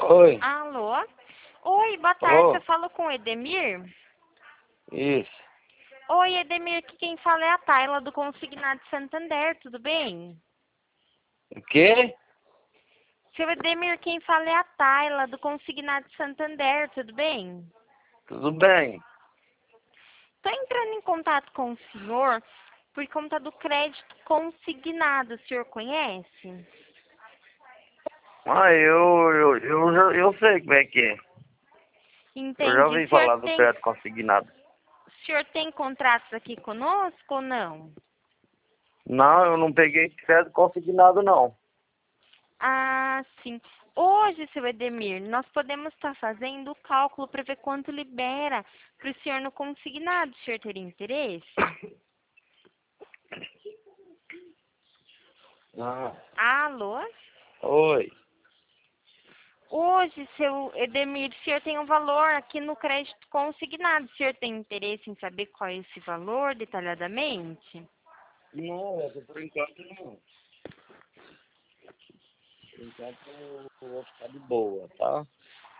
Oi. Alô? Oi, boa tarde. Ô, Eu falo com o Edemir? isso. Oi, Edemir, aqui quem fala é a Tayla do Consignado Santander, tudo bem? O quê? Seu Edemir, quem fala é a Tayla do Consignado Santander, tudo bem? Tudo bem? Estou entrando em contato com o senhor por conta do crédito consignado, o senhor conhece? Eu sei como é que é. Eu já Entendi. ouvi falar do crédito consignado. O senhor tem contratos aqui conosco ou não? Não, eu não peguei crédito consignado, não. Ah, sim. Hoje, seu Edemir, nós podemos estar fazendo o cálculo para ver quanto libera para o senhor no consignado. O senhor teria interesse? Ah, Alô? oi. Hoje, seu Edemir, o senhor tem um valor aqui no crédito consignado. O senhor tem interesse em saber qual é esse valor detalhadamente? Não, por enquanto não. Por enquanto eu vou ficar de boa, tá?